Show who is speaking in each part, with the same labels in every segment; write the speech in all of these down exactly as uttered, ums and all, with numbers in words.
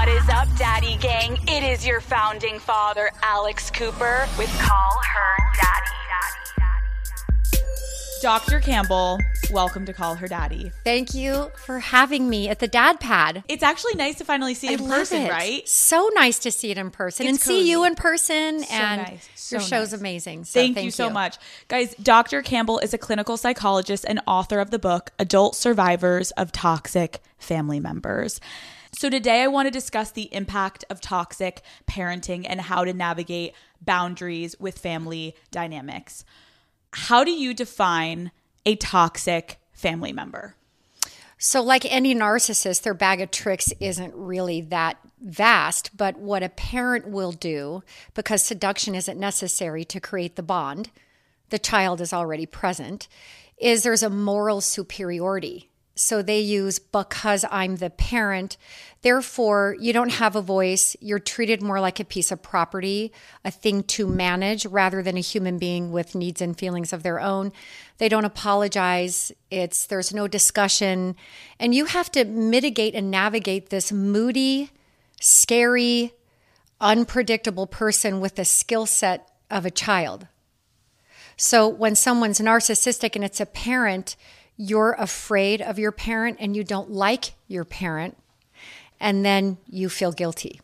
Speaker 1: What is up, Daddy Gang? It is your founding father, Alex Cooper, with Call Her Daddy.
Speaker 2: Doctor Campbell, welcome to Call Her Daddy.
Speaker 3: Thank you for having me at the Dad Pad.
Speaker 2: It's actually nice to finally see it
Speaker 3: I
Speaker 2: in
Speaker 3: love
Speaker 2: person,
Speaker 3: it.
Speaker 2: right?
Speaker 3: So nice to see it in person
Speaker 2: It's
Speaker 3: and
Speaker 2: cozy.
Speaker 3: see you in person.
Speaker 2: So
Speaker 3: and
Speaker 2: nice. So
Speaker 3: your show's
Speaker 2: nice.
Speaker 3: amazing. So
Speaker 2: Thank,
Speaker 3: thank
Speaker 2: you so much. Guys, Doctor Campbell is a clinical psychologist and author of the book, Adult Survivors of Toxic Family Members. So today I want to discuss the impact of toxic parenting and how to navigate boundaries with family dynamics. How do you define a toxic family member?
Speaker 3: So like any narcissist, their bag of tricks isn't really that vast, but what a parent will do, because seduction isn't necessary to create the bond, the child is already present, is there's a moral superiority. So they use, because I'm the parent, therefore you don't have a voice. You're treated more like a piece of property, a thing to manage, rather than a human being with needs and feelings of their own. They don't apologize. It's there's no discussion. And you have to mitigate and navigate this moody, scary, unpredictable person with the skill set of a child. So when someone's narcissistic and it's a parent, you're afraid of your parent and you don't like your parent, and then you feel guilty.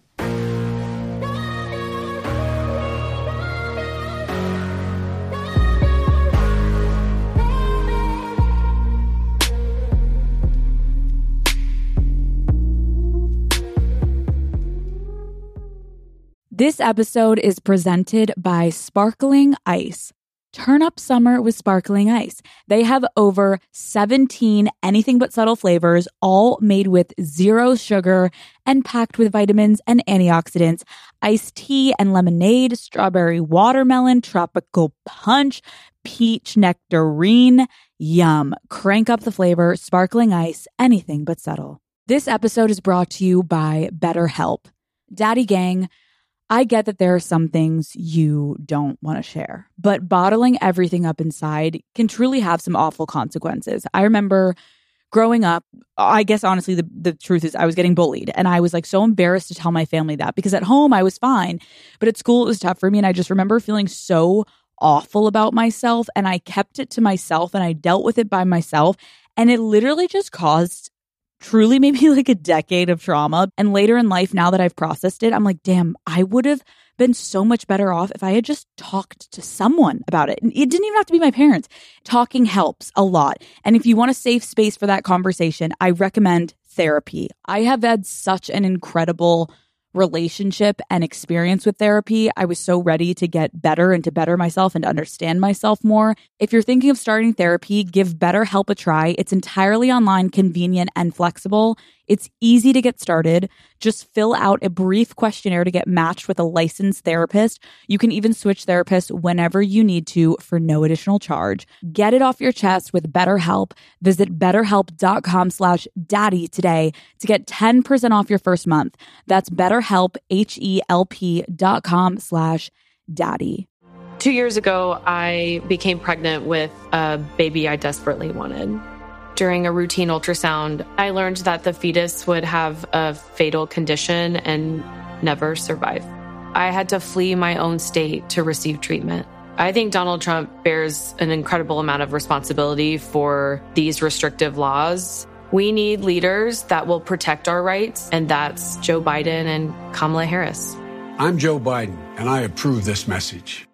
Speaker 2: This episode is presented by Sparkling Ice. Turn up summer with Sparkling Ice. They have over seventeen anything but subtle flavors, all made with zero sugar and packed with vitamins and antioxidants. Iced tea and lemonade, strawberry watermelon, tropical punch, peach nectarine. Yum. Crank up the flavor. Sparkling Ice, anything but subtle. This episode is brought to you by BetterHelp. Daddy Gang, I get that there are some things you don't want to share, but bottling everything up inside can truly have some awful consequences. I remember growing up, I guess honestly, the, the truth is I was getting bullied, and I was like so embarrassed to tell my family that, because at home I was fine, but at school it was tough for me. And I just remember feeling so awful about myself, and I kept it to myself and I dealt with it by myself. And it literally just caused truly maybe like a decade of trauma. And later in life, now that I've processed it, I'm like, damn, I would have been so much better off if I had just talked to someone about it. And it didn't even have to be my parents. Talking helps a lot. And if you want a safe space for that conversation, I recommend therapy. I have had such an incredible relationship and experience with therapy. I was so ready to get better and to better myself and to understand myself more. If you're thinking of starting therapy, give BetterHelp a try. It's entirely online, convenient, and flexible. It's easy to get started. Just fill out a brief questionnaire to get matched with a licensed therapist. You can even switch therapists whenever you need to for no additional charge. Get it off your chest with BetterHelp. Visit betterhelp.com slash daddy today to get ten percent off your first month. That's BetterHelp, H-E-L-P dot com slash daddy.
Speaker 4: Two years ago, I became pregnant with a baby I desperately wanted. During a routine ultrasound, I learned that the fetus would have a fatal condition and never survive. I had to flee my own state to receive treatment. I think Donald Trump bears an incredible amount of responsibility for these restrictive laws. We need leaders that will protect our rights, and that's Joe Biden and Kamala Harris.
Speaker 5: I'm Joe Biden, and I approve this message.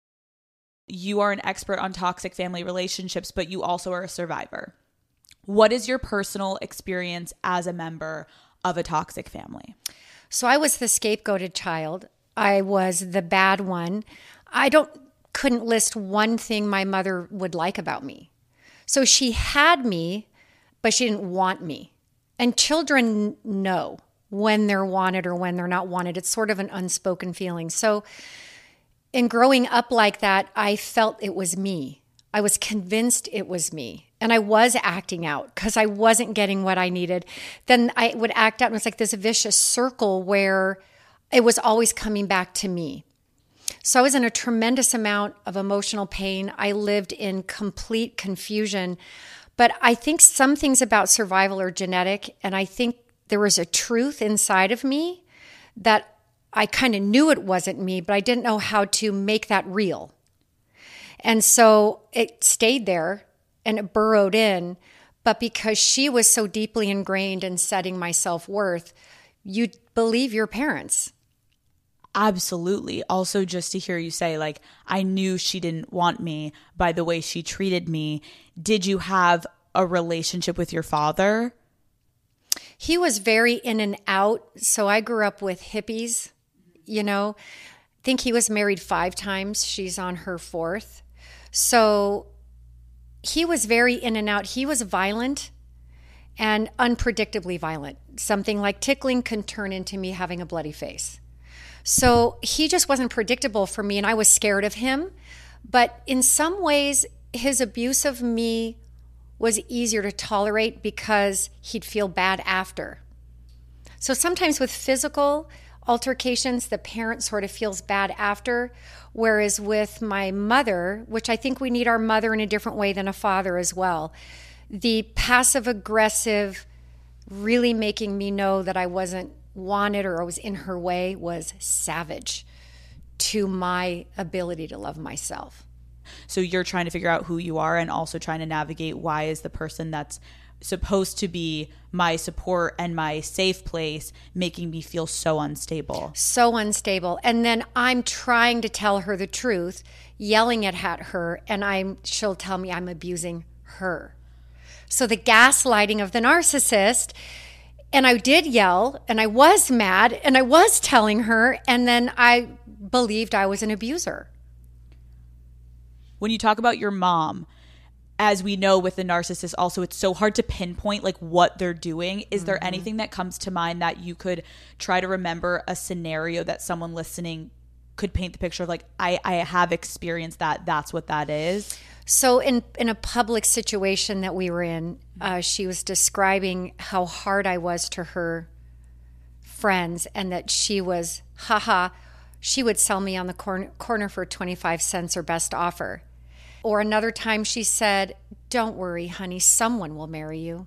Speaker 2: You are an expert on toxic family relationships, but you also are a survivor. What is your personal experience as a member of a toxic family?
Speaker 3: So I was the scapegoated child. I was the bad one. I don't couldn't list one thing my mother would like about me. So she had me, but she didn't want me. And children know when they're wanted or when they're not wanted. It's sort of an unspoken feeling. So in growing up like that, I felt it was me. I was convinced it was me. And I was acting out because I wasn't getting what I needed. Then I would act out, and it was like this vicious circle where it was always coming back to me. So I was in a tremendous amount of emotional pain. I lived in complete confusion. But I think some things about survival are genetic, and I think there was a truth inside of me that I kind of knew it wasn't me, but I didn't know how to make that real. And so it stayed there and it burrowed in. But because she was so deeply ingrained in setting my self-worth, you believe your parents.
Speaker 2: Absolutely. Also, just to hear you say, like, I knew she didn't want me by the way she treated me. Did you have a relationship with your father?
Speaker 3: He was very in and out. So I grew up with hippies, you know. I think he was married five times. She's on her fourth. So he was very in and out. He was violent and unpredictably violent. Something like tickling can turn into me having a bloody face. So he just wasn't predictable for me, and I was scared of him. But in some ways, his abuse of me was easier to tolerate because he'd feel bad after. So sometimes with physical altercations, the parent sort of feels bad after, whereas with my mother, which I think we need our mother in a different way than a father as well, the passive-aggressive, really making me know that I wasn't wanted or I was in her way was savage to my ability to love myself.
Speaker 2: So you're trying to figure out who you are and also trying to navigate why is the person that's supposed to be my support and my safe place making me feel so unstable.
Speaker 3: So unstable. And then I'm trying to tell her the truth, yelling at her, and I'm she'll tell me I'm abusing her. So the gaslighting of the narcissist. And I did yell, and I was mad, and I was telling her, and then I believed I was an abuser.
Speaker 2: When you talk about your mom, as we know with the narcissist also, it's so hard to pinpoint like what they're doing. Is mm-hmm. there anything that comes to mind that you could try to remember a scenario that someone listening could paint the picture of like, I, I have experienced that, that's what that is?
Speaker 3: So in, in a public situation that we were in, uh, she was describing how hard I was to her friends and that she was, haha, she would sell me on the corner, corner for twenty-five cents or best offer. Or another time she said, don't worry, honey, someone will marry you.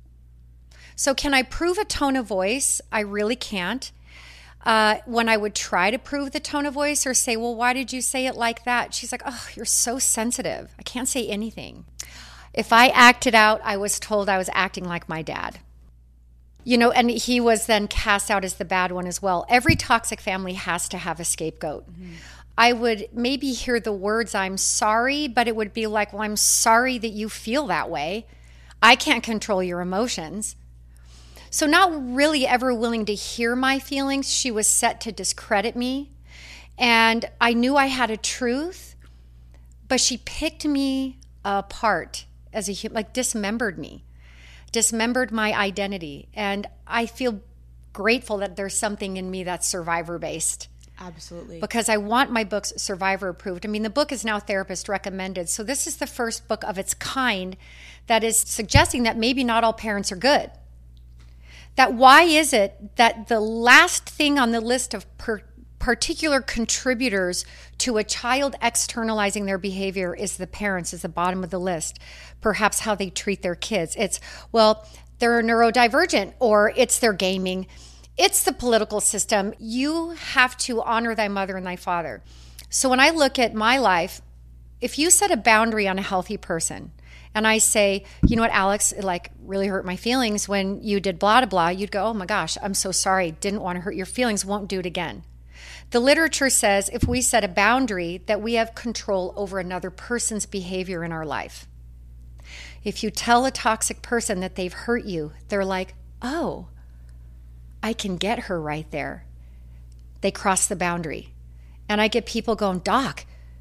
Speaker 3: So can I prove a tone of voice? I really can't. Uh, when I would try to prove the tone of voice or say, well, why did you say it like that? She's like, oh, you're so sensitive. I can't say anything. If I acted out, I was told I was acting like my dad. You know, and he was then cast out as the bad one as well. Every toxic family has to have a scapegoat. Mm-hmm. I would maybe hear the words, I'm sorry, but it would be like, well, I'm sorry that you feel that way. I can't control your emotions. So not really ever willing to hear my feelings. She was set to discredit me. And I knew I had a truth, but she picked me apart as a human, like dismembered me, dismembered my identity. And I feel grateful that there's something in me that's survivor-based.
Speaker 2: Absolutely.
Speaker 3: Because I want my books survivor approved. I mean, the book is now therapist recommended. So this is the first book of its kind that is suggesting that maybe not all parents are good. That why is it that the last thing on the list of per- particular contributors to a child externalizing their behavior is the parents, is the bottom of the list. Perhaps how they treat their kids. It's, well, they're neurodivergent, or it's their gaming. It's the political system. You have to honor thy mother and thy father. So when I look at my life, if you set a boundary on a healthy person, and I say, you know what, Alex, it like really hurt my feelings when you did blah, blah, blah, you'd go, oh my gosh, I'm so sorry. Didn't want to hurt your feelings. Won't do it again. The literature says if we set a boundary that we have control over another person's behavior in our life. If you tell a toxic person that they've hurt you, they're like, oh, I can get her right there. They cross the boundary. And I get people going, Doc,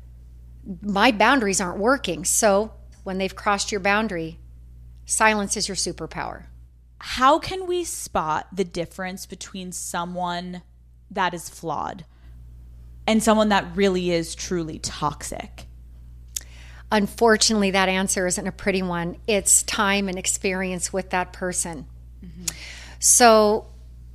Speaker 3: my boundaries aren't working. So when they've crossed your boundary, silence is your superpower.
Speaker 2: How can we spot the difference between someone that is flawed and someone that really is truly toxic?
Speaker 3: Unfortunately, that answer isn't a pretty one. It's time and experience with that person. Mm-hmm. So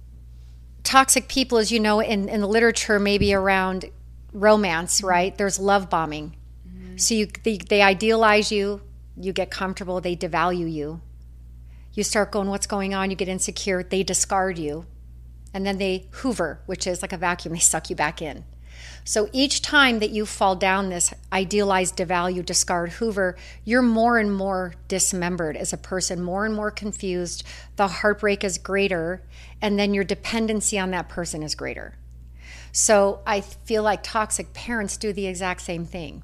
Speaker 3: toxic people, as you know, in, in the literature, maybe around romance, mm-hmm. right? There's love bombing. Mm-hmm. So you, they, they idealize you, you get comfortable, they devalue you. You start going, what's going on? You get insecure, they discard you. And then they hoover, which is like a vacuum. They suck you back in. So each time that you fall down this idealized, devalue, discard, hoover, you're more and more dismembered as a person, more and more confused. The heartbreak is greater, and then your dependency on that person is greater. So I feel like toxic parents do the exact same thing.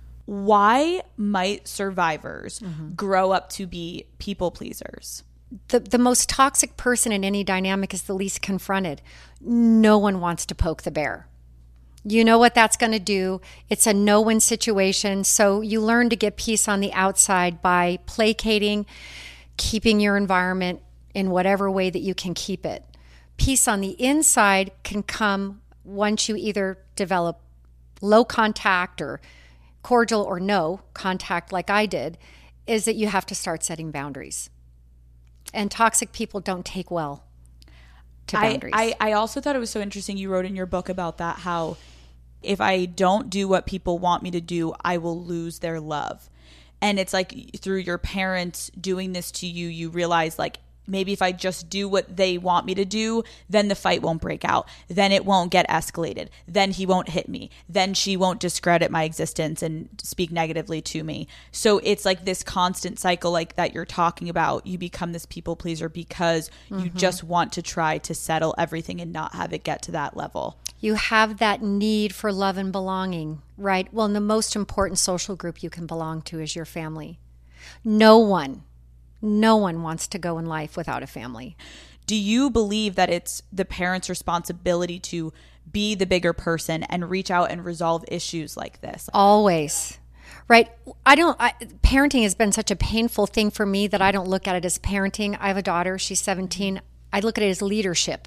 Speaker 2: Why might survivors mm-hmm. grow up to be people pleasers?
Speaker 3: The, the most toxic person in any dynamic is the least confronted. No one wants to poke the bear. You know what that's going to do. It's a no-win situation. So you learn to get peace on the outside by placating, keeping your environment in whatever way that you can keep it. Peace on the inside can come once you either develop low contact or cordial or no contact like I did, is that you have to start setting boundaries. And toxic people don't take well to boundaries.
Speaker 2: I, I, I also thought it was so interesting. You wrote in your book about that, how if I don't do what people want me to do, I will lose their love. And it's like through your parents doing this to you, you realize like, maybe if I just do what they want me to do, then the fight won't break out. Then it won't get escalated. Then he won't hit me. Then she won't discredit my existence and speak negatively to me. So it's like this constant cycle like that you're talking about. You become this people pleaser because mm-hmm. you just want to try to settle everything and not have it get to that level.
Speaker 3: You have that need for love and belonging, right? Well, and the most important social group you can belong to is your family. No one No one wants to go in life without a family.
Speaker 2: Do you believe that it's the parents' responsibility to be the bigger person and reach out and resolve issues like this?
Speaker 3: Always. Right? I don't, I, parenting has been such a painful thing for me that I don't look at it as parenting. I have a daughter, she's seventeen. I look at it as leadership.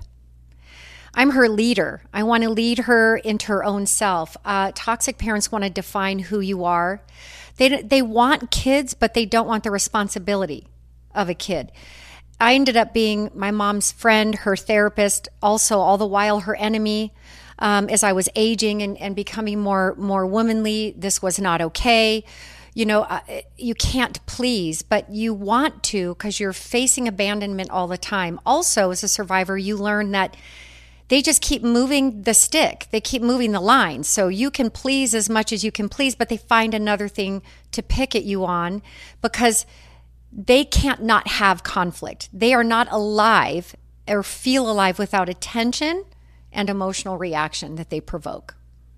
Speaker 3: I'm her leader. I want to lead her into her own self. Uh, toxic parents want to define who you are. They, they want kids, but they don't want the responsibility of a kid. I ended up being my mom's friend, her therapist, also all the while her enemy. Um, as I was aging and, and becoming more more womanly, this was not okay. You know, uh, you can't please, but you want to because you're facing abandonment all the time. Also, as a survivor, you learn that they just keep moving the stick. They keep moving the line. So you can please as much as you can please, but they find another thing to pick at you on because they can't not have conflict. They are not alive or feel alive without attention and emotional reaction that they provoke.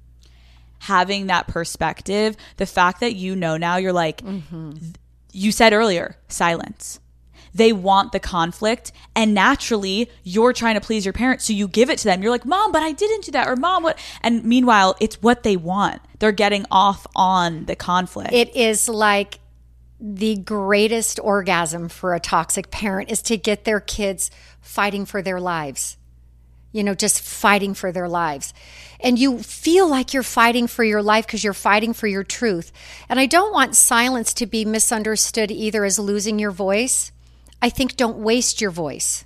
Speaker 2: Having that perspective, the fact that you know now, you're like, mm-hmm. you said earlier, silence. They want the conflict, and naturally you're trying to please your parents, so you give it to them. You're like, Mom, but I didn't do that, or Mom, what? And meanwhile, it's what they want. They're getting off on the conflict.
Speaker 3: It is like the greatest orgasm for a toxic parent is to get their kids fighting for their lives. You know, just fighting for their lives. And you feel like you're fighting for your life because you're fighting for your truth. And I don't want silence to be misunderstood either as losing your voice. I think don't waste your voice.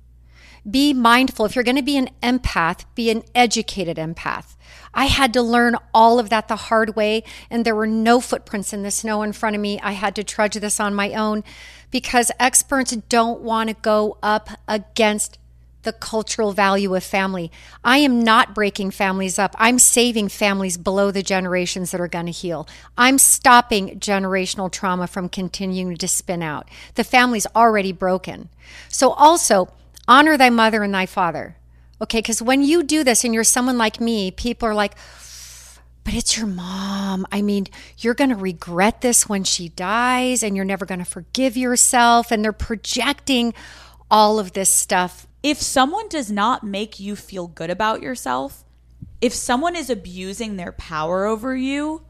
Speaker 3: Be mindful. If you're going to be an empath, be an educated empath. I had to learn all of that the hard way, and there were no footprints in the snow in front of me. I had to trudge this on my own because experts don't want to go up against the cultural value of family. I am not breaking families up. I'm saving families below the generations that are going to heal. I'm stopping generational trauma from continuing to spin out. The family's already broken. So also, honor thy mother and thy father. Okay, because when you do this and you're someone like me, people are like, but it's your mom. I mean, you're going to regret this when she dies and you're never going to forgive yourself. And they're projecting all of this stuff.
Speaker 2: If someone does not make you feel good about yourself, if someone is abusing their power over you,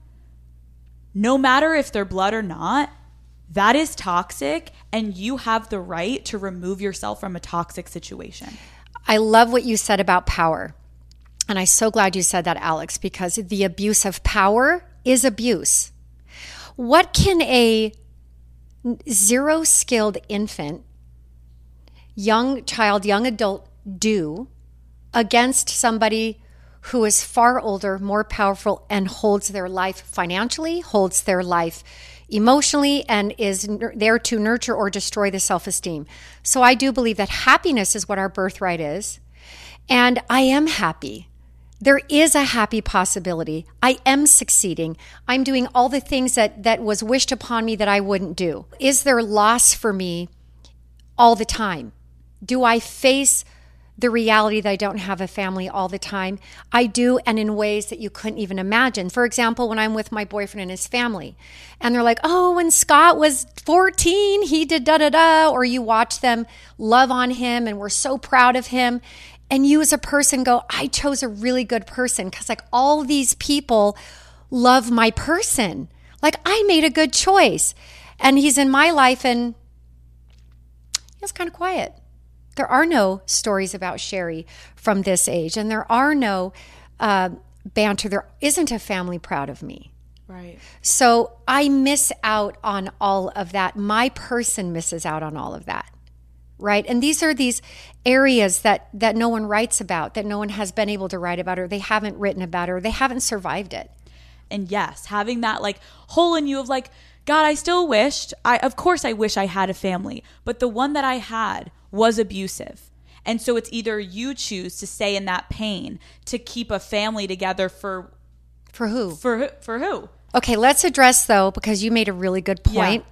Speaker 2: no matter if they're blood or not, that is toxic, and you have the right to remove yourself from a toxic situation.
Speaker 3: I love what you said about power. And I'm so glad you said that, Alex, because the abuse of power is abuse. What can a zero-skilled infant, young child, young adult do against somebody who is far older, more powerful, and holds their life financially, holds their life emotionally, and is n- there to nurture or destroy the self-esteem? So I do believe that happiness is what our birthright is. And I am happy. There is a happy possibility. I am succeeding. I'm doing all the things that, that was wished upon me that I wouldn't do. Is there loss for me all the time? Do I face the reality that I don't have a family all the time? I do, and in ways that you couldn't even imagine. For example, when I'm with my boyfriend and his family, and they're like, oh, when Scott was fourteen, he did da-da-da, or you watch them love on him, and we're so proud of him. And you as a person go, I chose a really good person because like all these people love my person. Like I made a good choice. And he's in my life and it's kind of quiet. There are no stories about Sherry from this age. And there are no uh, banter. There isn't a family proud of me.
Speaker 2: Right.
Speaker 3: So I miss out on all of that. My person misses out on all of that. Right. And these are these areas that, that no one writes about, that no one has been able to write about, or they haven't written about, or they haven't survived it.
Speaker 2: And yes, having that like hole in you of like, God, I still wished, I of course I wish I had a family, but the one that I had was abusive. And so it's either you choose to stay in that pain to keep a family together for
Speaker 3: For who?
Speaker 2: For for who?
Speaker 3: Okay, let's address though, because you made a really good point. Yeah.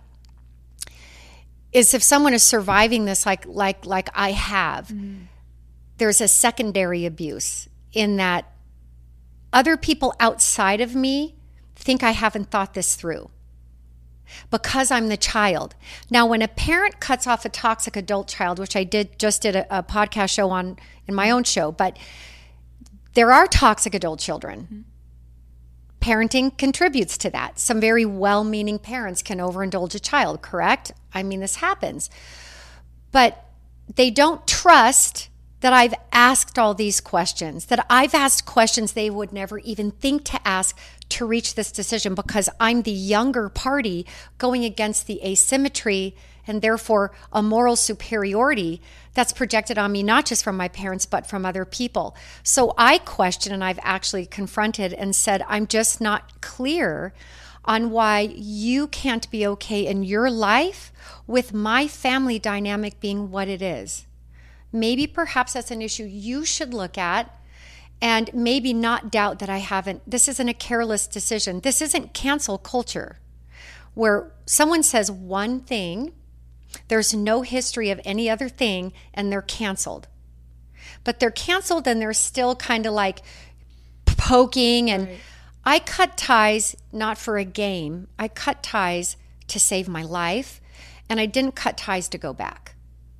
Speaker 3: Is if someone is surviving this like like like I have, mm. there's a secondary abuse in that other people outside of me think I haven't thought this through because I'm the child. Now, when a parent cuts off a toxic adult child, which I did just did a, a podcast show on in my own show, but there are toxic adult children. Mm. Parenting contributes to that. Some very well-meaning parents can overindulge a child, correct? I mean, this happens. But they don't trust that I've asked all these questions, that I've asked questions they would never even think to ask to reach this decision because I'm the younger party going against the asymmetry and therefore a moral superiority that's projected on me, not just from my parents, but from other people. So I question, and I've actually confronted and said, I'm just not clear on why you can't be okay in your life with my family dynamic being what it is. Maybe perhaps that's an issue you should look at and maybe not doubt that I haven't. This isn't a careless decision. This isn't cancel culture where someone says one thing, there's no history of any other thing, and they're canceled. But they're canceled and they're still kind of like poking. And right. I cut ties not for a game. I cut ties to save my life. And I didn't cut ties to go back.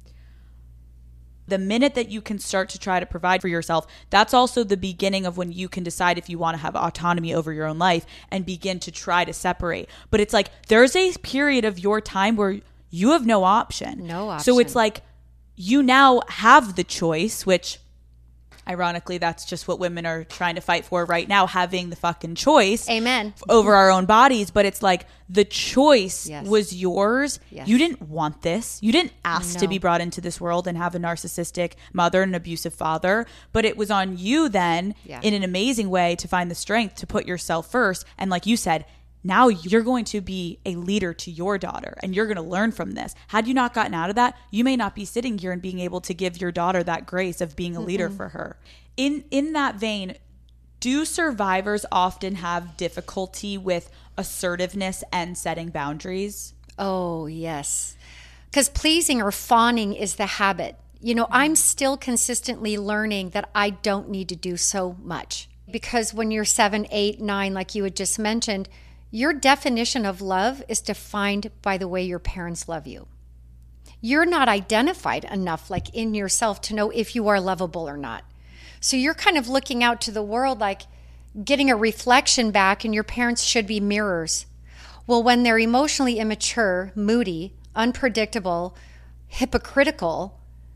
Speaker 2: The minute that you can start to try to provide for yourself, that's also the beginning of when you can decide if you want to have autonomy over your own life and begin to try to separate. But it's like there's a period of your time where you have no option.
Speaker 3: No option.
Speaker 2: So it's like you now have the choice, which ironically, that's just what women are trying to fight for right now, having the fucking choice.
Speaker 3: Amen.
Speaker 2: Over our own bodies. But it's like the choice
Speaker 3: yes.
Speaker 2: was yours.
Speaker 3: Yes.
Speaker 2: You didn't want this. You didn't ask
Speaker 3: no.
Speaker 2: to be brought into this world and have a narcissistic mother and an abusive father. But it was on you then
Speaker 3: yeah.
Speaker 2: in an amazing way to find the strength to put yourself first. And like you said, now you're going to be a leader to your daughter and you're going to learn from this. Had you not gotten out of that, you may not be sitting here and being able to give your daughter that grace of being a leader Mm-mm. for her. In in that vein, do survivors often have difficulty with assertiveness and setting boundaries?
Speaker 3: Oh, yes. Because pleasing or fawning is the habit. You know, I'm still consistently learning that I don't need to do so much. Because when you're seven, eight, nine, like you had just mentioned, your definition of love is defined by the way your parents love you. You're not identified enough, like in yourself, to know if you are lovable or not. So you're kind of looking out to the world, like getting a reflection back, and your parents should be mirrors. Well, when they're emotionally immature, moody, unpredictable, hypocritical,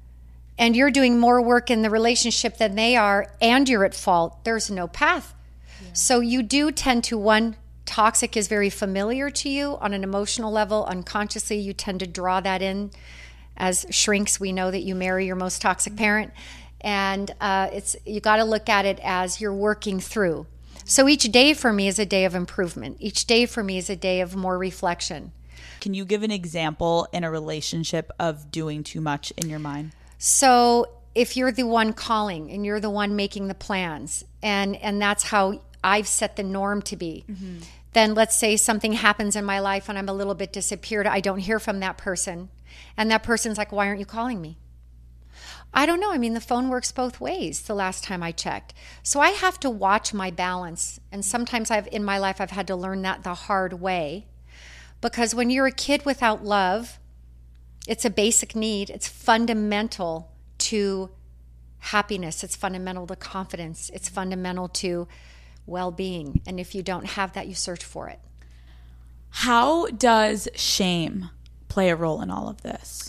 Speaker 3: and you're doing more work in the relationship than they are, and you're at fault, there's no path. Yeah. So you do tend to, one, toxic is very familiar to you on an emotional level. Unconsciously, you tend to draw that in. As shrinks, we know that you marry your most toxic parent. And uh, it's you got to look at it as you're working through. So each day for me is a day of improvement. Each day for me is a day of more reflection.
Speaker 2: Can you give an example in a relationship of doing too much in your mind?
Speaker 3: So if you're the one calling and you're the one making the plans, and, and that's how I've set the norm to be, mm-hmm. then let's say something happens in my life and I'm a little bit disappeared. I don't hear from that person. And that person's like, why aren't you calling me? I don't know. I mean, the phone works both ways the last time I checked. So I have to watch my balance. And sometimes I've in my life, I've had to learn that the hard way. Because when you're a kid without love, it's a basic need. It's fundamental to happiness. It's fundamental to confidence. It's fundamental to well-being. And if you don't have that, you search for it.
Speaker 2: How does shame play a role in all of this?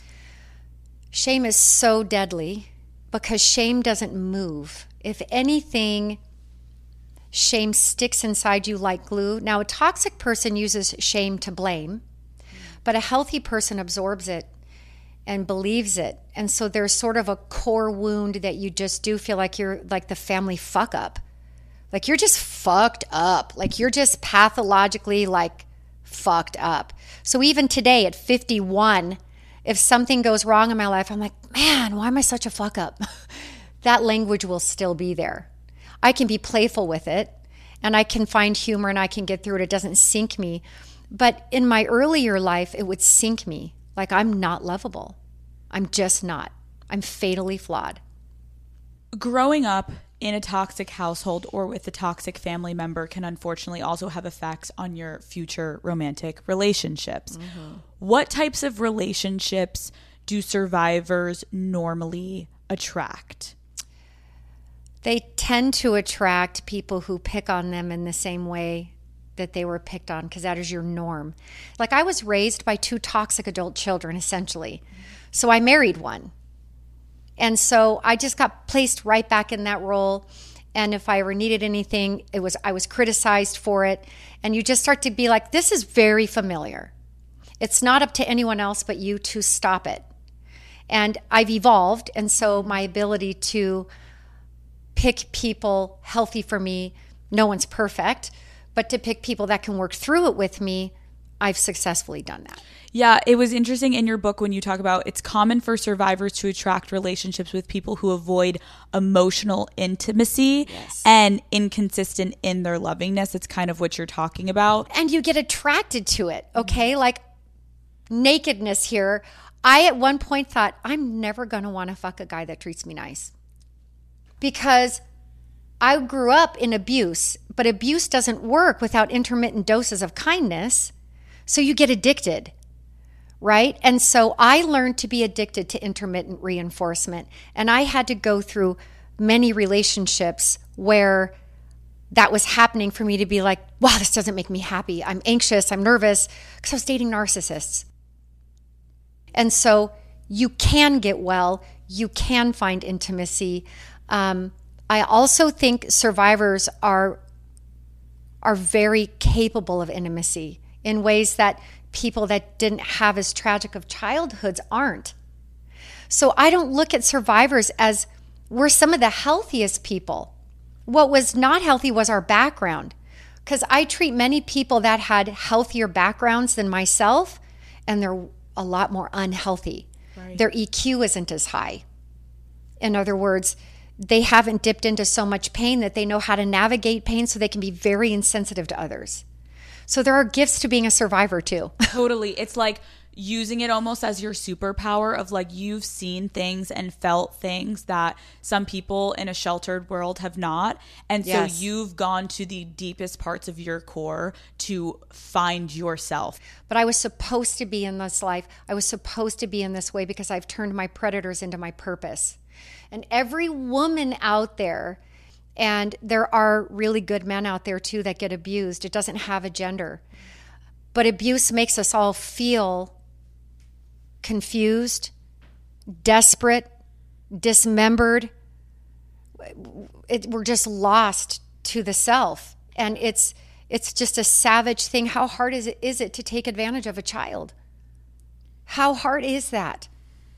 Speaker 3: Shame is so deadly because shame doesn't move. If anything, shame sticks inside you like glue. Now, a toxic person uses shame to blame, but a healthy person absorbs it and believes it. And so there's sort of a core wound that you just do feel like you're like the family fuck up. Like you're just fucked up. Like you're just pathologically like fucked up. So even today at fifty-one, if something goes wrong in my life, I'm like, man, why am I such a fuck up? That language will still be there. I can be playful with it and I can find humor and I can get through it. It doesn't sink me. But in my earlier life, it would sink me. Like I'm not lovable. I'm just not. I'm fatally flawed.
Speaker 2: Growing up in a toxic household or with a toxic family member can unfortunately also have effects on your future romantic relationships. Mm-hmm. What types of relationships do survivors normally attract?
Speaker 3: They tend to attract people who pick on them in the same way that they were picked on, because that is your norm. Like I was raised by two toxic adult children, essentially. So I married one. And so I just got placed right back in that role. And if I ever needed anything, it was I was criticized for it. And you just start to be like, this is very familiar. It's not up to anyone else but you to stop it. And I've evolved. And so my ability to pick people healthy for me, no one's perfect, but to pick people that can work through it with me, I've successfully done that.
Speaker 2: Yeah, it was interesting in your book when you talk about it's common for survivors to attract relationships with people who avoid emotional intimacy yes. and inconsistent in their lovingness. It's kind of what you're talking about.
Speaker 3: And you get attracted to it, okay? Mm-hmm. Like nakedness here. I at one point thought, I'm never going to want to fuck a guy that treats me nice. Because I grew up in abuse, but abuse doesn't work without intermittent doses of kindness. So you get addicted. Right? And so I learned to be addicted to intermittent reinforcement. And I had to go through many relationships where that was happening for me to be like, wow, this doesn't make me happy. I'm anxious. I'm nervous because I was dating narcissists. And so you can get well. You can find intimacy. Um, I also think survivors are, are very capable of intimacy in ways that people that didn't have as tragic of childhoods aren't. So I don't look at survivors as we're some of the healthiest people. What was not healthy was our background, because I treat many people that had healthier backgrounds than myself, and they're a lot more unhealthy. Right. Their E Q isn't as high. In other words, they haven't dipped into so much pain that they know how to navigate pain so they can be very insensitive to others. So there are gifts to being a survivor too.
Speaker 2: Totally. It's like using it almost as your superpower of like you've seen things and felt things that some people in a sheltered world have not. And so yes. you've gone to the deepest parts of your core to find yourself.
Speaker 3: But I was supposed to be in this life. I was supposed to be in this way because I've turned my predators into my purpose. And every woman out there, and there are really good men out there too that get abused. It doesn't have a gender. But abuse makes us all feel confused, desperate, dismembered. It, we're just lost to the self. And it's it's just a savage thing. How hard is it, is it to take advantage of a child? How hard is that?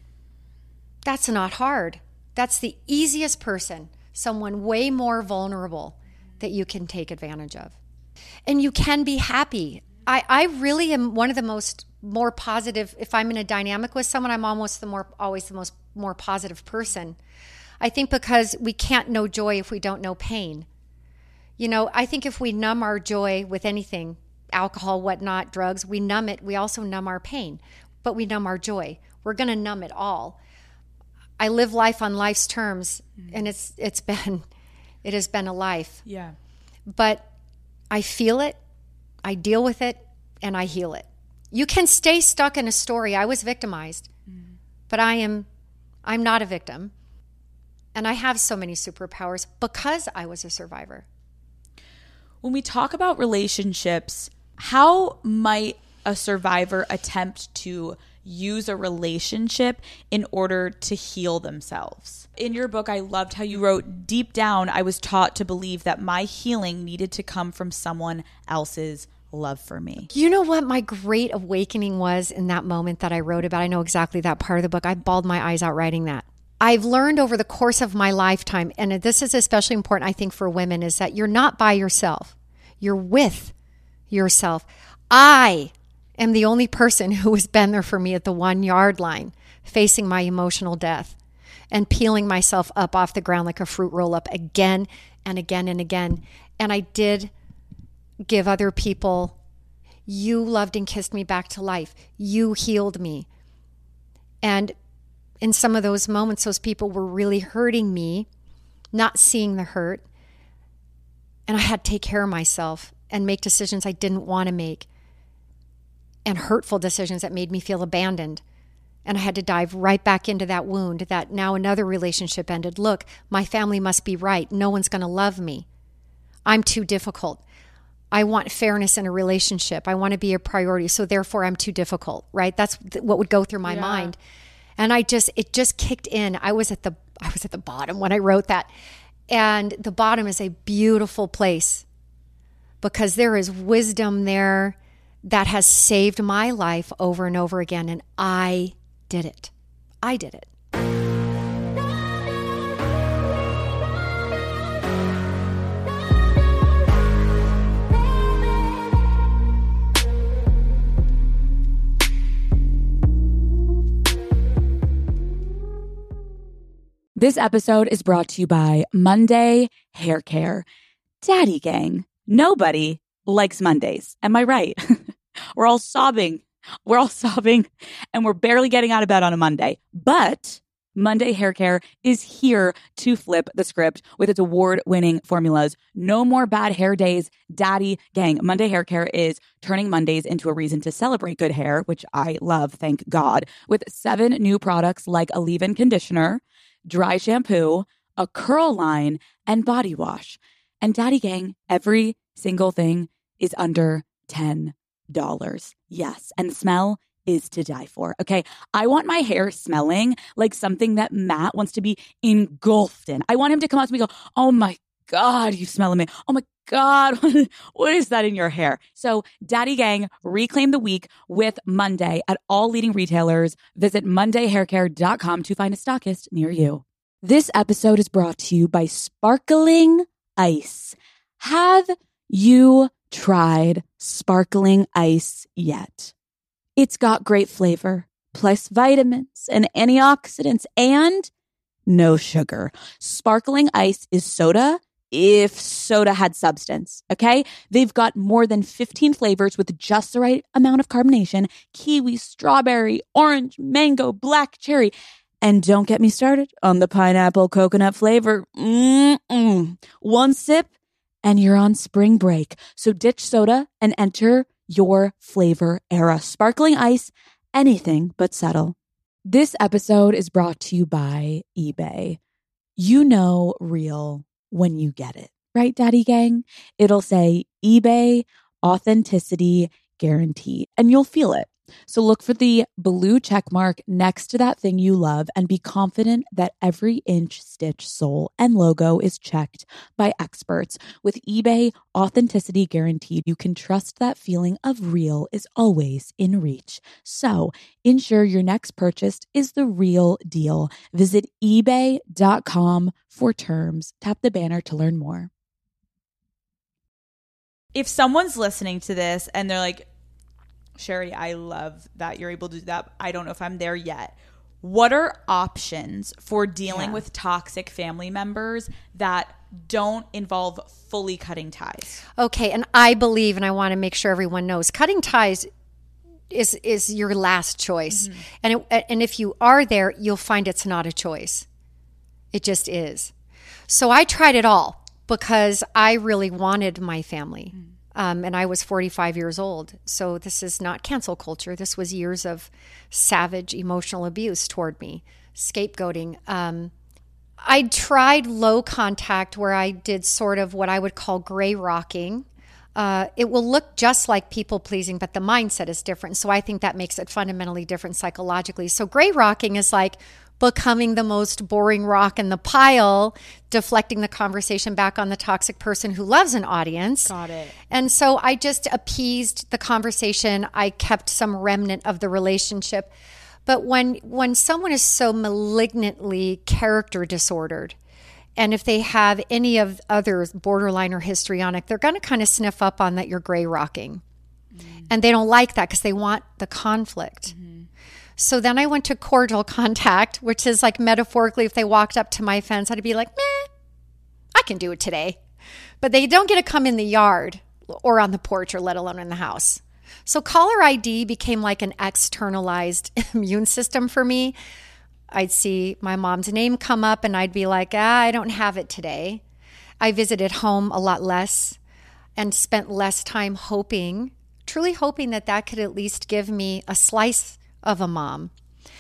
Speaker 3: That's not hard. That's the easiest person. Someone way more vulnerable that you can take advantage of. And you can be happy. I, I really am one of the most more positive. If I'm in a dynamic with someone, I'm almost the more always the most more positive person. I think because we can't know joy if we don't know pain. You know, I think if we numb our joy with anything, alcohol, whatnot, drugs, we numb it. We also numb our pain, but we numb our joy. We're going to numb it all. I live life on life's terms, mm-hmm. and it's it's been, it has been a life.
Speaker 2: Yeah.
Speaker 3: But I feel it, I deal with it, and I heal it. You can stay stuck in a story. I was victimized, mm-hmm. but I am, I'm not a victim. And I have so many superpowers because I was a survivor.
Speaker 2: When we talk about relationships, how might a survivor attempt to use a relationship in order to heal themselves? In your book, I loved how you wrote, deep down, I was taught to believe that my healing needed to come from someone else's love for me.
Speaker 3: You know what my great awakening was in that moment that I wrote about? I know exactly that part of the book. I bawled my eyes out writing that. I've learned over the course of my lifetime, and this is especially important, I think, for women, is that you're not by yourself. You're with yourself. I am the only person who has been there for me at the one yard line, facing my emotional death and peeling myself up off the ground like a fruit roll up again and again and again. And I did give other people, you loved and kissed me back to life. You healed me. And in some of those moments, those people were really hurting me, not seeing the hurt. And I had to take care of myself and make decisions I didn't want to make, and hurtful decisions that made me feel abandoned. And I had to dive right back into that wound that now another relationship ended. Look, my family must be right. No one's going to love me. I'm too difficult. I want fairness in a relationship. I want to be a priority. So therefore I'm too difficult, right? That's what would go through my yeah. mind. And I just, it just kicked in. I was at the, I was at the bottom when I wrote that. And the bottom is a beautiful place because there is wisdom there that has saved my life over and over again. And I did it. I did it.
Speaker 2: This episode is brought to you by Monday Hair Care. Daddy gang, nobody likes Mondays. Am I right? We're all sobbing. We're all sobbing and we're barely getting out of bed on a Monday. But Monday Hair Care is here to flip the script with its award-winning formulas. No more bad hair days, daddy gang. Monday Hair Care is turning Mondays into a reason to celebrate good hair, which I love, thank God, with seven new products like a leave-in conditioner, dry shampoo, a curl line, and body wash. And daddy gang, every single thing is under ten dollars. Yes, and the smell is to die for. Okay, I want my hair smelling like something that Matt wants to be engulfed in. I want him to come out to me and go, oh my God, you smell amazing. Oh my God, what is that in your hair? So daddy gang, reclaim the week with Monday at all leading retailers. Visit monday hair care dot com to find a stockist near you. This episode is brought to you by Sparkling Ice. Have you tried Sparkling Ice yet? It's got great flavor, plus vitamins and antioxidants, and no sugar. Sparkling Ice is soda if soda had substance, okay? They've got more than fifteen flavors with just the right amount of carbonation: kiwi, strawberry, orange, mango, black cherry. And don't get me started on the pineapple coconut flavor. Mm-mm. One sip and you're on spring break. So ditch soda and enter your flavor era. Sparkling Ice, anything but subtle. This episode is brought to you by eBay. You know real when you get it, right, daddy gang? It'll say eBay authenticity guaranteed, and you'll feel it. So look for the blue check mark next to that thing you love and be confident that every inch, stitch, sole, and logo is checked by experts. With eBay authenticity guaranteed, you can trust that feeling of real is always in reach. So ensure your next purchase is the real deal. Visit ebay dot com for terms. Tap the banner to learn more.
Speaker 6: If someone's listening to this and they're like, Sherry, I love that you're able to do that. I don't know if I'm there yet. what are options for dealing
Speaker 3: Yeah.
Speaker 6: with toxic family members that don't involve fully cutting ties?
Speaker 3: Okay, and I believe, and I want to make sure everyone knows, cutting ties is is your last choice. Mm-hmm. And it, and if you are there, you'll find it's not a choice. It just is. So I tried it all because I really wanted my family. Mm-hmm. Um, and I was forty-five years old. So this is not cancel culture. This was years of savage emotional abuse toward me, scapegoating. Um, I tried low contact where I did sort of what I would call gray rocking. Uh, it will look just like people pleasing, but the mindset is different. So I think that makes it fundamentally different psychologically. So gray rocking is like becoming the most boring rock in the pile, deflecting the conversation back on the toxic person who loves an audience.
Speaker 6: Got it.
Speaker 3: And so I just appeased the conversation. I kept some remnant of the relationship. But when when someone is so malignantly character disordered, and if they have any of other borderline or histrionic, they're going to kind of sniff up on that you're gray rocking. Mm-hmm. And they don't like that because they want the conflict. Mm-hmm. So then I went to cordial contact, which is like metaphorically, if they walked up to my fence, I'd be like, meh, I can do it today. But they don't get to come in the yard or on the porch or let alone in the house. So caller I D became like an externalized immune system for me. I'd see my mom's name come up and I'd be like, ah, I don't have it today. I visited home a lot less and spent less time hoping, truly hoping that that could at least give me a slice of a mom.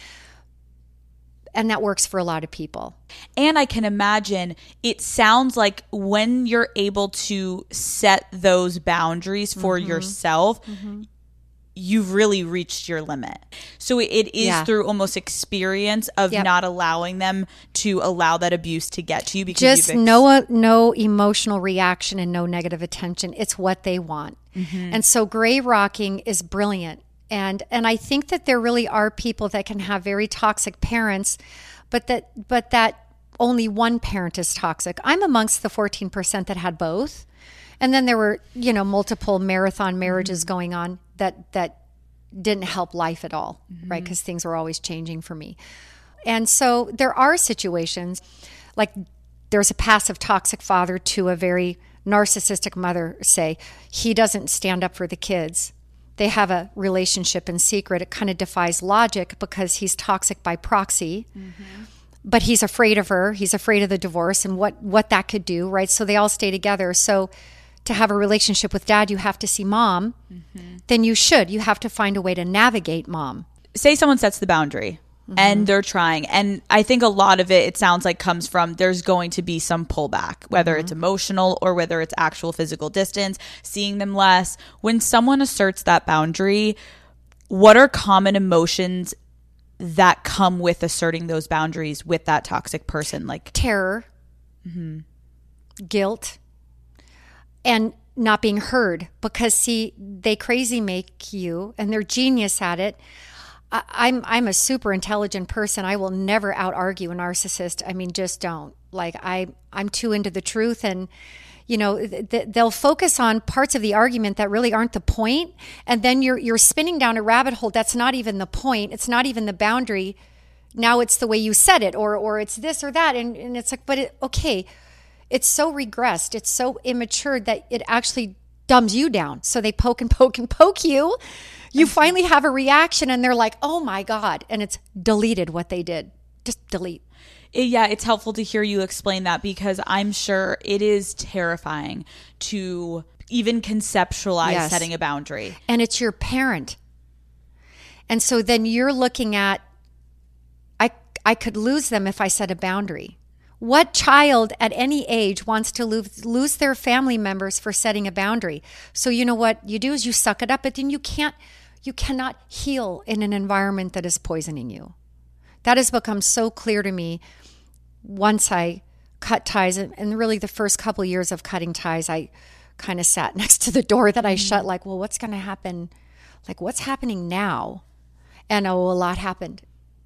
Speaker 3: And that works for a lot of people.
Speaker 6: And I can imagine it sounds like when you're able to set those boundaries for mm-hmm. yourself, mm-hmm. you've really reached your limit. So it is yeah. through almost experience of yep. not allowing them to allow that abuse to get to you. Because
Speaker 3: just
Speaker 6: you've ex-
Speaker 3: no, no emotional reaction and no negative attention. It's what they want. Mm-hmm. And so gray rocking is brilliant. And and I think that there really are people that can have very toxic parents, but that but that only one parent is toxic. I'm amongst the fourteen percent that had both. And then there were, you know, multiple marathon marriages mm-hmm. going on that that didn't help life at all, mm-hmm. right? Because things were always changing for me. And so there are situations like there's a passive toxic father to a very narcissistic mother, say, he doesn't stand up for the kids. They have a relationship in secret. It kind of defies logic because he's toxic by proxy, mm-hmm. but he's afraid of her. He's afraid of the divorce and what, what that could do, right? So they all stay together. So to have a relationship with dad, you have to see mom. Mm-hmm. Then you should. You have to find a way to navigate mom.
Speaker 6: Say someone sets the boundary. Mm-hmm. And they're trying. And I think a lot of it, it sounds like, comes from there's going to be some pullback, whether mm-hmm. it's emotional or whether it's actual physical distance, seeing them less. When someone asserts that boundary, what are common emotions that come with asserting those boundaries with that toxic person? Like
Speaker 3: terror, mm-hmm. guilt, and not being heard. Because, see, they crazy make you, and they're genius at it. I'm I'm a super intelligent person. I will never out argue a narcissist. I mean, just don't. Like I I'm too into the truth, and you know th- they'll focus on parts of the argument that really aren't the point, and then you're you're spinning down a rabbit hole that's not even the point. It's not even the boundary. Now it's the way you said it, or or it's this or that, and and it's like, but it, okay, it's so regressed. It's so immature that it actually dumbs you down. So they poke and poke and poke you. You finally have a reaction and they're like, oh my God. And it's deleted what they did. Just delete.
Speaker 6: Yeah, it's helpful to hear you explain that because I'm sure it is terrifying to even conceptualize yes. setting a boundary.
Speaker 3: And it's your parent. And so then you're looking at, I, I could lose them if I set a boundary. What child at any age wants to lose, lose their family members for setting a boundary? So you know what you do is you suck it up, but then you can't, you cannot heal in an environment that is poisoning you. That has become so clear to me once I cut ties. And really the first couple of years of cutting ties, I kind of sat next to the door that I mm-hmm. shut like, well, what's going to happen? Like, what's happening now? And oh, a lot happened.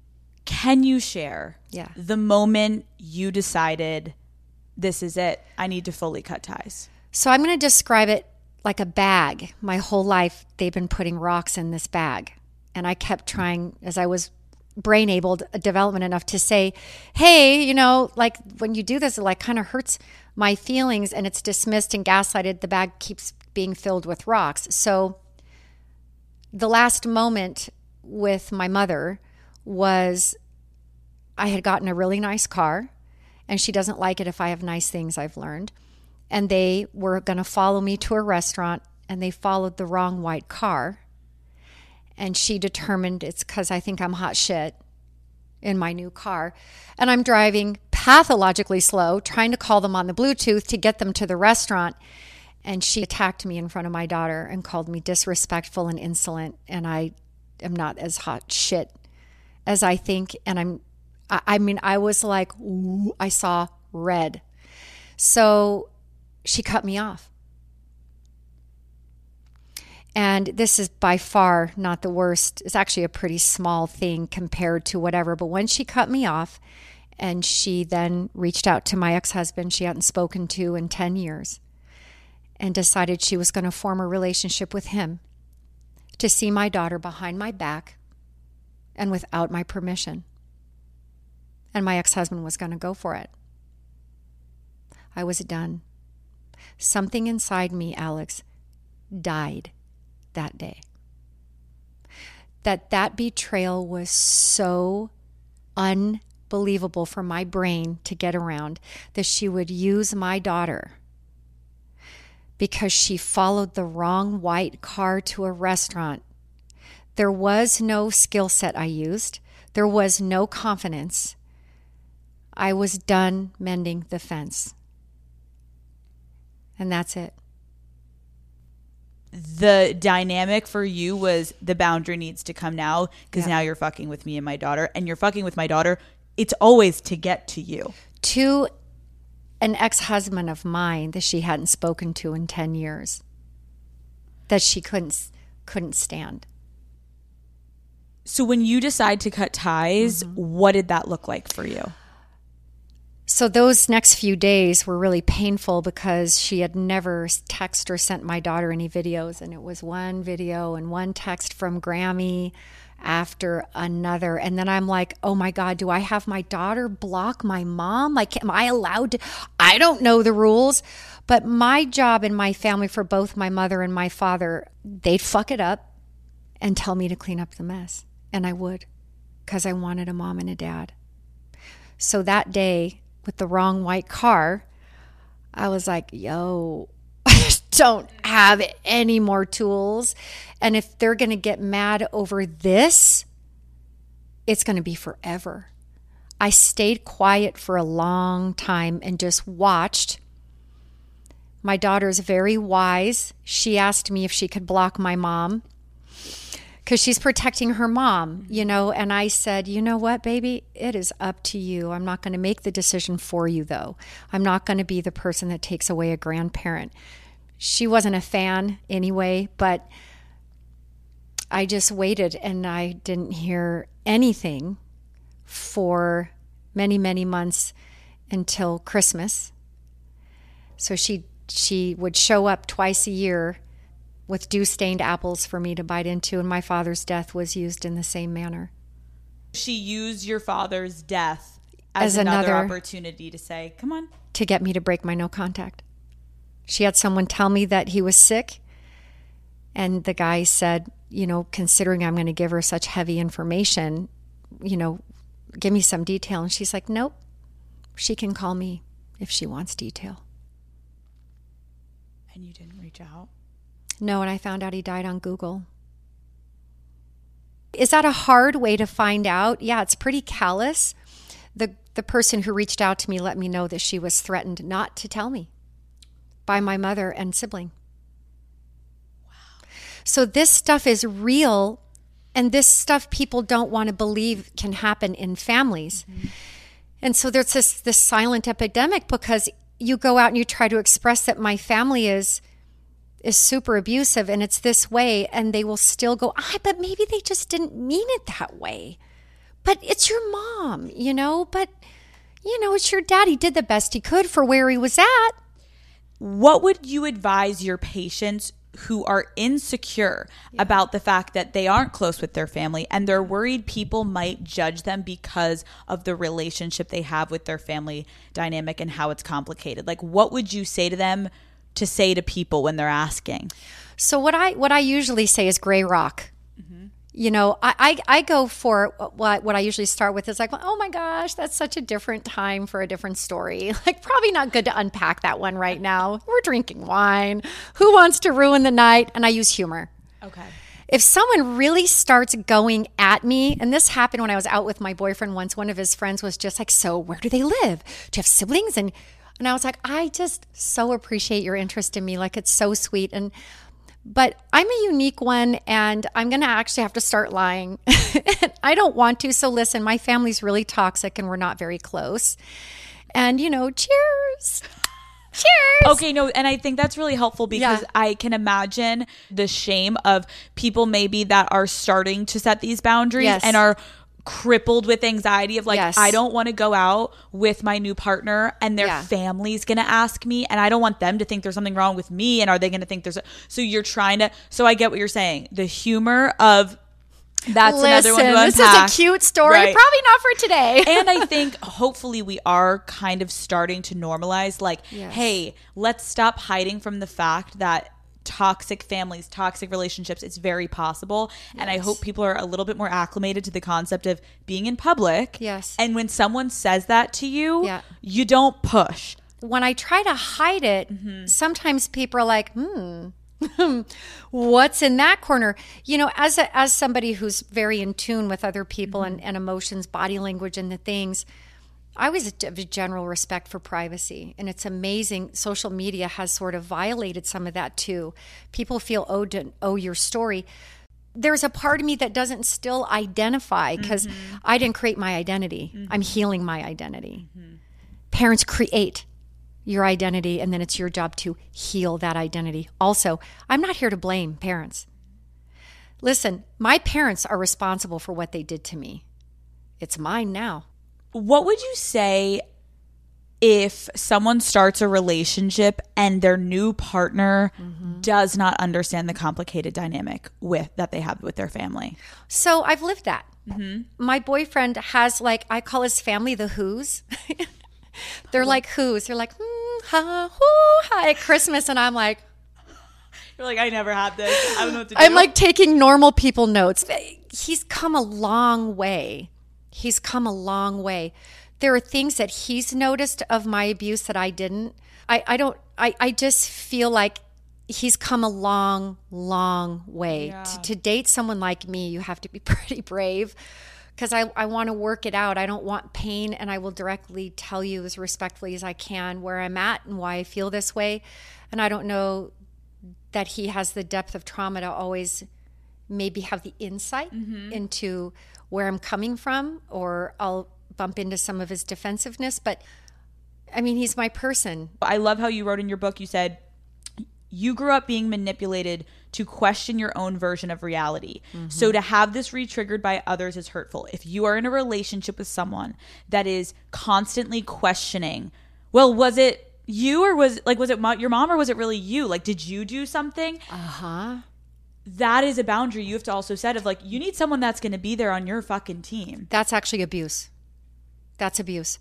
Speaker 6: Can you share
Speaker 3: yeah.
Speaker 6: the moment you decided this is it? I need to fully cut ties.
Speaker 3: So I'm going to describe it like a bag. My whole life, they've been putting rocks in this bag. And I kept trying, as I was brain able development enough to say, hey, you know, like when you do this, it like kind of hurts my feelings, and it's dismissed and gaslighted. The bag keeps being filled with rocks. So the last moment with my mother was I had gotten a really nice car, and she doesn't like it if I have nice things, I've learned. And they were going to follow me to a restaurant, and they followed the wrong white car. And she determined it's because I think I'm hot shit in my new car. And I'm driving pathologically slow, trying to call them on the Bluetooth to get them to the restaurant. And she attacked me in front of my daughter and called me disrespectful and insolent. And I am not as hot shit as I think. And I'm, I, I mean, I was like, ooh, I saw red. So she cut me off. And this is by far not the worst. It's actually a pretty small thing compared to whatever. But when she cut me off, and she then reached out to my ex-husband she hadn't spoken to in ten years, and decided she was going to form a relationship with him to see my daughter behind my back and without my permission. And my ex-husband was going to go for it. I was done. Something inside me, Alex, died that day. That that betrayal was so unbelievable for my brain to get around, that she would use my daughter because she followed the wrong white car to a restaurant. There was no skill set I used. There was no confidence. I was done mending the fence. And that's it.
Speaker 6: The dynamic for you was the boundary needs to come now, because yeah. now you're fucking with me and my daughter, and you're fucking with my daughter. It's always to get to you.
Speaker 3: To an ex-husband of mine that she hadn't spoken to in ten years, that she couldn't couldn't stand.
Speaker 6: So when you decide to cut ties, mm-hmm. what did that look like for you?
Speaker 3: So those next few days were really painful because she had never texted or sent my daughter any videos. And it was one video and one text from Grammy after another. And then I'm like, oh my God, do I have my daughter block my mom? Like, am I allowed to? I don't know the rules. But my job in my family, for both my mother and my father, they'd fuck it up and tell me to clean up the mess. And I would, because I wanted a mom and a dad. So that day, with the wrong white car, I was like, yo, I don't have any more tools. And if they're going to get mad over this, it's going to be forever. I stayed quiet for a long time and just watched. My daughter's very wise. She asked me if she could block my mom, because she's protecting her mom, you know, and I said, you know what, baby, it is up to you. I'm not going to make the decision for you, though. I'm not going to be the person that takes away a grandparent. She wasn't a fan anyway, but I just waited, and I didn't hear anything for many, many months until Christmas. So she she would show up twice a year with dew-stained apples for me to bite into, and my father's death was used in the same manner.
Speaker 6: She used your father's death as, as another, another opportunity to say, come on.
Speaker 3: To get me to break my no contact. She had someone tell me that he was sick, and the guy said, you know, considering I'm going to give her such heavy information, you know, give me some detail. And she's like, nope, she can call me if she wants detail.
Speaker 6: And you didn't reach out?
Speaker 3: No, and I found out he died on Google. Is that a hard way to find out? Yeah, it's pretty callous. The the person who reached out to me let me know that she was threatened not to tell me by my mother and sibling. Wow. So this stuff is real, and this stuff people don't want to believe can happen in families. Mm-hmm. And so there's this, this silent epidemic, because you go out and you try to express that my family is is super abusive and it's this way, and they will still go, ah, but maybe they just didn't mean it that way. But it's your mom, you know, but, you know, it's your dad. He did the best he could for where he was at.
Speaker 6: What would you advise your patients who are insecure yeah. about the fact that they aren't close with their family, and they're worried people might judge them because of the relationship they have with their family dynamic and how it's complicated. Like, what would you say to them to say to people when they're asking?
Speaker 3: So what I what I usually say is gray rock. Mm-hmm. You know, I, I, I go for what what I usually start with is like, oh my gosh, that's such a different time for a different story. Like, probably not good to unpack that one right now. We're drinking wine. Who wants to ruin the night? And I use humor. Okay. If someone really starts going at me, and this happened when I was out with my boyfriend once, one of his friends was just like, so where do they live? Do you have siblings? And and I was like, I just so appreciate your interest in me. Like, it's so sweet. And But I'm a unique one, and I'm going to actually have to start lying. I don't want to. So listen, my family's really toxic, and we're not very close. And, you know, cheers. Cheers.
Speaker 6: Okay, no, and I think that's really helpful because yeah. I can imagine the shame of people maybe that are starting to set these boundaries yes. and are crippled with anxiety of like, yes. I don't want to go out with my new partner and their yeah. family's going to ask me, and I don't want them to think there's something wrong with me, and are they going to think there's a, so you're trying to, so I get what you're saying. The humor of that's
Speaker 3: Listen,
Speaker 6: another one to unpack.
Speaker 3: This is a cute story, right. Probably not for today.
Speaker 6: And I think hopefully we are kind of starting to normalize like, yes. hey, let's stop hiding from the fact that toxic families, toxic relationships, it's very possible. Yes. And I hope people are a little bit more acclimated to the concept of being in public.
Speaker 3: Yes.
Speaker 6: And when someone says that to you,
Speaker 3: yeah.
Speaker 6: you don't push.
Speaker 3: When I try to hide it, mm-hmm. sometimes people are like, hmm, what's in that corner? You know, as a, as somebody who's very in tune with other people mm-hmm. and, and emotions, body language and the things, I always have a general respect for privacy, and it's amazing. Social media has sort of violated some of that too. People feel owed to owe your story. There's a part of me that doesn't still identify because mm-hmm. I didn't create my identity. Mm-hmm. I'm healing my identity. Mm-hmm. Parents create your identity, and then it's your job to heal that identity. Also, I'm not here to blame parents. Listen, my parents are responsible for what they did to me. It's mine now.
Speaker 6: What would you say if someone starts a relationship and their new partner mm-hmm. does not understand the complicated dynamic with that they have with their family?
Speaker 3: So I've lived that. Mm-hmm. My boyfriend has, like, I call his family the Who's. They're like Who's. They're like, hmm, ha, hoo, ha, at Christmas. And I'm like,
Speaker 6: you're like, I never had this. I don't know what to do.
Speaker 3: I'm like taking normal people notes. He's come a long way. He's come a long way. There are things that he's noticed of my abuse that I didn't. I, I don't, I, I just feel like he's come a long, long way. Yeah. To, to date someone like me, you have to be pretty brave because I, I want to work it out. I don't want pain, and I will directly tell you as respectfully as I can where I'm at and why I feel this way. And I don't know that he has the depth of trauma to always maybe have the insight mm-hmm. into where I'm coming from, or I'll bump into some of his defensiveness. But I mean, he's my person.
Speaker 6: I love how you wrote in your book, you said, you grew up being manipulated to question your own version of reality. Mm-hmm. So to have this re-triggered by others is hurtful. If you are in a relationship with someone that is constantly questioning, well, was it you or was like, was it mo- your mom or was it really you? Like, did you do something?
Speaker 3: Uh-huh.
Speaker 6: That is a boundary you have to also set of like, you need someone that's going to be there on your fucking team.
Speaker 3: That's actually abuse. That's abuse.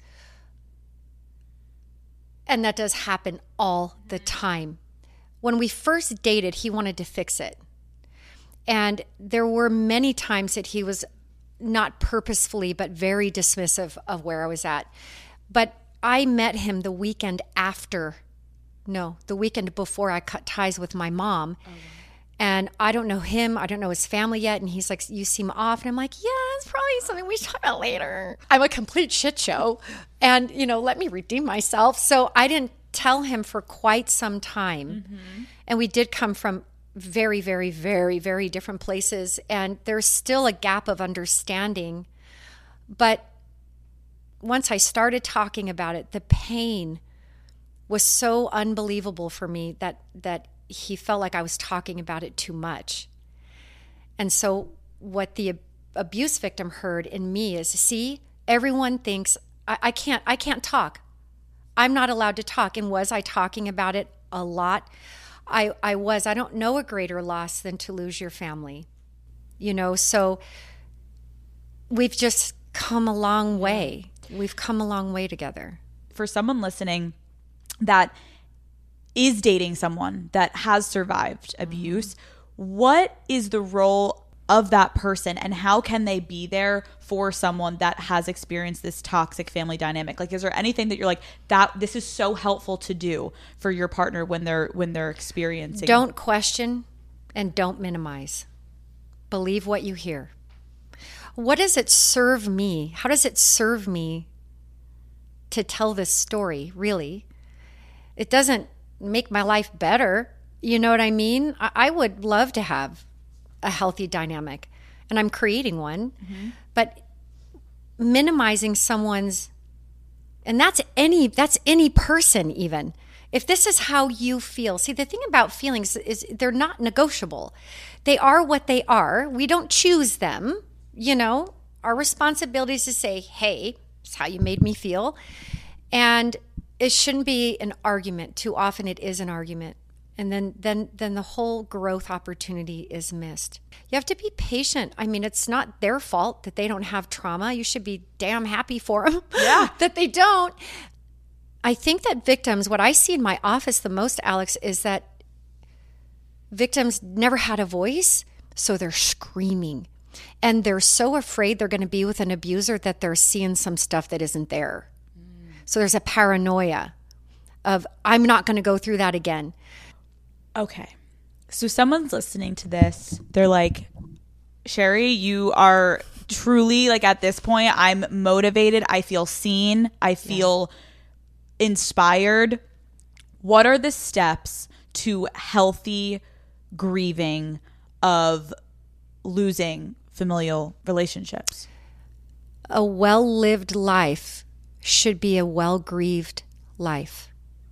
Speaker 3: And that does happen all the time. When we first dated, he wanted to fix it. And there were many times that he was not purposefully, but very dismissive of where I was at. But I met him the weekend after, no, the weekend before I cut ties with my mom. Oh, wow. And I don't know him. I don't know his family yet. And he's like, you seem off. And I'm like, yeah, it's probably something we should talk about later. I'm a complete shit show. And, you know, let me redeem myself. So I didn't tell him for quite some time. Mm-hmm. And we did come from very, very, very, very different places. And there's still a gap of understanding. But once I started talking about it, the pain was so unbelievable for me that that he felt like I was talking about it too much. And so what the abuse victim heard in me is, see, everyone thinks I, I can't, I can't talk. I'm not allowed to talk. And was I talking about it a lot? I, I was. I don't know a greater loss than to lose your family. You know, so we've just come a long way. We've come a long way together.
Speaker 6: For someone listening that is dating someone that has survived abuse, what is the role of that person and how can they be there for someone that has experienced this toxic family dynamic? Like, is there anything that you're like, that this is so helpful to do for your partner when they're when they're experiencing?
Speaker 3: Don't question and don't minimize. Believe what you hear. What does it serve me? How does it serve me to tell this story, really? It doesn't make my life better. You know what I mean? I, I would love to have a healthy dynamic, and I'm creating one, mm-hmm. but minimizing someone's, and that's any, that's any person even. If this is how you feel, see, the thing about feelings is they're not negotiable. They are what they are. We don't choose them. You know, our responsibility is to say, hey, it's how you made me feel. And it shouldn't be an argument. Too often it is an argument. And then, then, then the whole growth opportunity is missed. You have to be patient. I mean, it's not their fault that they don't have trauma. You should be damn happy for them
Speaker 6: yeah.
Speaker 3: that they don't. I think that victims, what I see in my office the most, Alex, is that victims never had a voice, so they're screaming. And they're so afraid they're going to be with an abuser that they're seeing some stuff that isn't there. Mm. So there's a paranoia of, I'm not going to go through that again.
Speaker 6: Okay. So someone's listening to this. They're like, Sherry, you are truly, like, at this point, I'm motivated. I feel seen. I feel yeah. inspired. What are the steps to healthy grieving of losing familial relationships?
Speaker 3: A well-lived life should be a well-grieved life.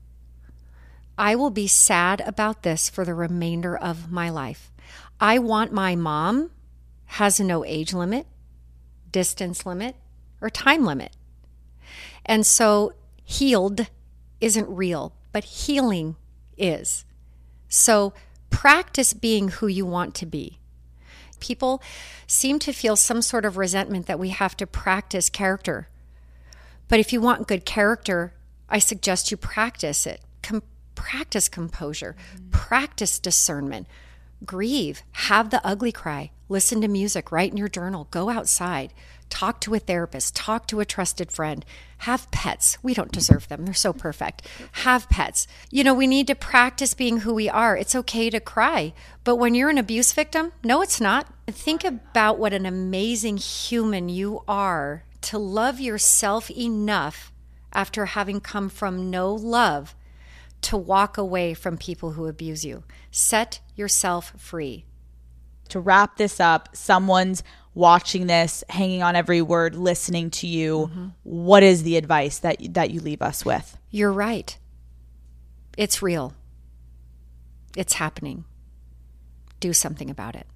Speaker 3: I will be sad about this for the remainder of my life. I want my mom has no age limit, distance limit, or time limit. And so healed isn't real, but healing is. So practice being who you want to be. People seem to feel some sort of resentment that we have to practice character. But if you want good character, I suggest you practice it. Com- practice composure, mm-hmm. practice discernment, grieve, have the ugly cry, listen to music, write in your journal, go outside, talk to a therapist, talk to a trusted friend, have pets. We don't deserve them. They're so perfect. Have pets. You know, we need to practice being who we are. It's okay to cry. But when you're an abuse victim, no, it's not. Think about what an amazing human you are to love yourself enough after having come from no love to walk away from people who abuse you. Set yourself free.
Speaker 6: To wrap this up, someone's watching this, hanging on every word, listening to you. Mm-hmm. What is the advice that that you leave us with?
Speaker 3: You're right. It's real. It's happening. Do something about it.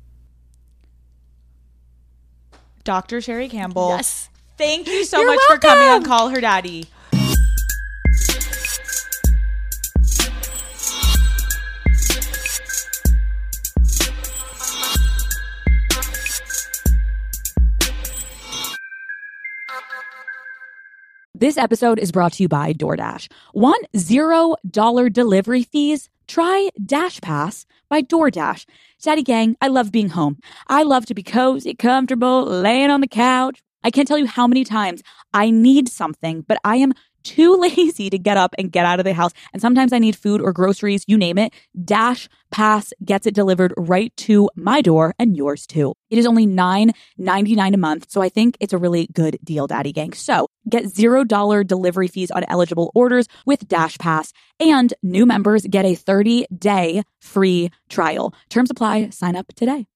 Speaker 6: Doctor Sherry Campbell.
Speaker 3: Yes.
Speaker 6: Thank you so
Speaker 3: You're
Speaker 6: much
Speaker 3: welcome.
Speaker 6: for coming on Call Her Daddy.
Speaker 2: This episode is brought to you by DoorDash. Want zero dollar delivery fees? Try Dash Pass by DoorDash. Daddy gang, I love being home. I love to be cozy, comfortable, laying on the couch. I can't tell you how many times I need something, but I am too lazy to get up and get out of the house. And sometimes I need food or groceries, you name it. Dash Pass gets it delivered right to my door and yours too. It is only nine ninety-nine a month, so I think it's a really good deal, Daddy Gang. So get zero dollar delivery fees on eligible orders with Dash Pass, and new members get a thirty day free trial. Terms apply. Sign up today.